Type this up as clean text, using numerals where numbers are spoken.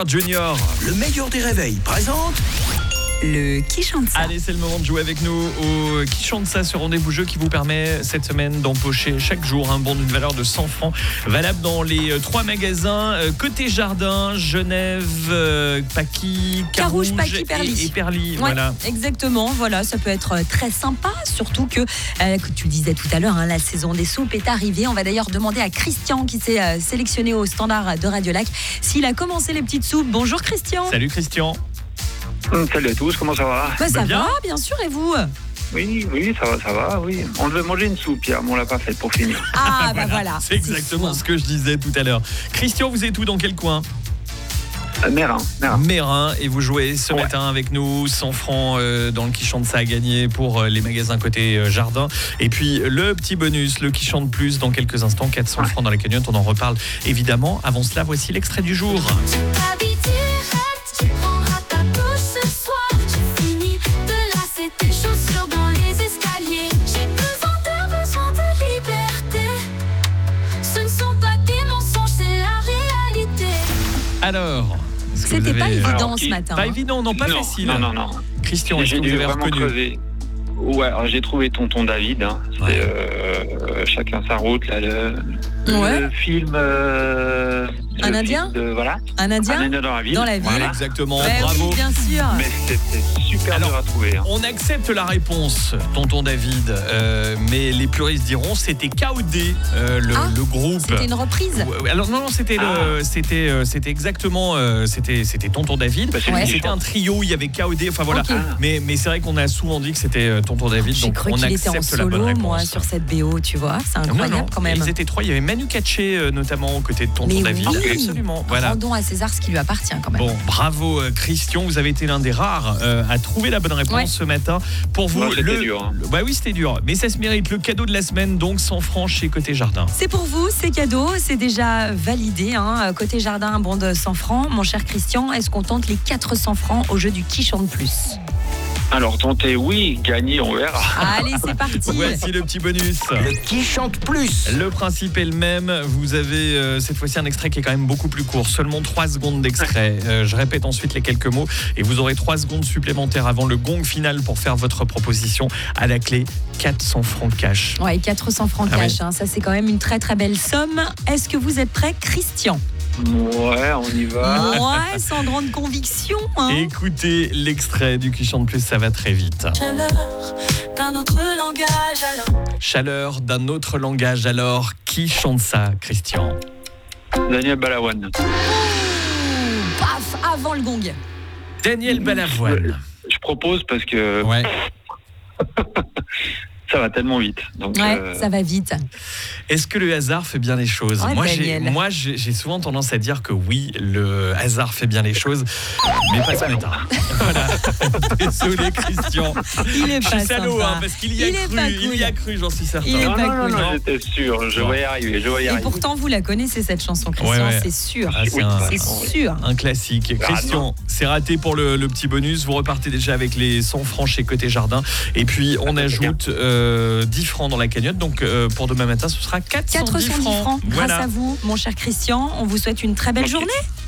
Junior, le meilleur des réveils, présente le Qui chante ça. Allez, c'est le moment de jouer avec nous au Qui chante ça, ce rendez-vous jeu qui vous permet cette semaine d'empocher chaque jour un bon d'une valeur de 100 francs, valable dans les 3 magasins Côté Jardin, Genève, Paqui, Carouge, Paqui, et Perly. Ouais, voilà. Exactement, voilà, ça peut être très sympa, surtout que tu disais tout à l'heure, la saison des soupes est arrivée. On va d'ailleurs demander à Christian qui s'est sélectionné au standard de Radio Lac s'il a commencé les petites soupes. Bonjour Christian. Salut Christian. Salut à tous, comment ça va? Ça bien. va, bien sûr, et vous? Oui, ça va, oui. On devait manger une soupe hier, mais on l'a pas faite pour finir. Ah, bah voilà. C'est exactement ce que je disais tout à l'heure. Christian, vous êtes où, dans quel coin? Mérin. Mérin, et vous jouez ce matin avec nous, 100 francs dans le Qui chante ça à gagner pour les magasins Côté Jardin. Et puis le petit bonus, le Qui chante plus dans quelques instants, 400 francs dans la cagnotte, on en reparle évidemment. Avant cela, voici l'extrait du jour. Alors, c'était pas évident ce matin. Pas évident, non, pas facile. Non. Christian, est-ce que vous avez reconnu? Creuser. Ouais, alors j'ai trouvé Tonton David. C'est Chacun sa route, là, le film. Un Indien. Un Indien dans la ville. Voilà. Exactement, ouais, bravo. Oui, bien sûr. Mais c'était super dur à trouver. On accepte la réponse, Tonton David, mais les puristes diront c'était KOD, le groupe. C'était une reprise. Alors non, c'était exactement, c'était Tonton David. C'était un trio, il y avait KOD. Enfin voilà. Okay. Mais c'est vrai qu'on a souvent dit que c'était Tonton David. J'ai cru qu'il était en solo, moi, sur cette BO, tu vois. C'est incroyable quand même. Ils étaient 3. Il y avait Manu Katché notamment aux côtés de Tonton David. Oui. Absolument. Voilà. Rendons à César ce qui lui appartient quand même. Bon, bravo Christian, vous avez été l'un des rares à trouver la bonne réponse ce matin. Pour vous, c'était dur. Bah oui, c'était dur, mais ça se mérite. Le cadeau de la semaine, donc 100 francs chez Côté Jardin. C'est pour vous, c'est cadeau, c'est déjà validé. Côté Jardin, un bon de 100 francs. Mon cher Christian, est-ce qu'on tente les 400 francs au jeu du Qui chante plus? Alors, tentez, oui, gagner, on verra. Allez, c'est parti. Voici le petit bonus. Le Qui chante plus. Le principe est le même. Vous avez cette fois-ci un extrait qui est quand même beaucoup plus court. Seulement 3 secondes d'extrait. Je répète ensuite les quelques mots. Et vous aurez 3 secondes supplémentaires avant le gong final pour faire votre proposition. À la clé, 400 francs cash. Ouais, 400 francs cash. Oui. Ça, c'est quand même une très, très belle somme. Est-ce que vous êtes prêt, Christian? Ouais, on y va. Ouais, sans grande conviction. Écoutez l'extrait du Qui chante plus, ça va très vite. Chaleur d'un autre langage alors. Qui chante ça, Christian? Daniel Balavoine. Paf, avant le gong. Daniel Balavoine. Je propose parce que ça va tellement vite. Donc, ça va vite. Est-ce que le hasard fait bien les choses? Ouais, Moi, j'ai souvent tendance à dire que oui, le hasard fait bien les choses, mais pas ce matin. Voilà. Désolé, Christian. Il est je pas suis salaud, sympa. Parce qu'il y a cru. Il y a cru, j'en suis certain. Il est pas cool. Non, j'étais sûr. Je vais y arriver. Et pourtant, vous la connaissez, cette chanson, Christian, ouais. c'est sûr. C'est sûr. Un classique. Christian, c'est raté pour le petit bonus. Vous repartez déjà avec les 100 francs chez Côté Jardin. Et puis, on ajoute 10 francs dans la cagnotte. Donc, pour demain matin, ce sera 410 francs. Grâce à vous, mon cher Christian. On vous souhaite une très belle journée.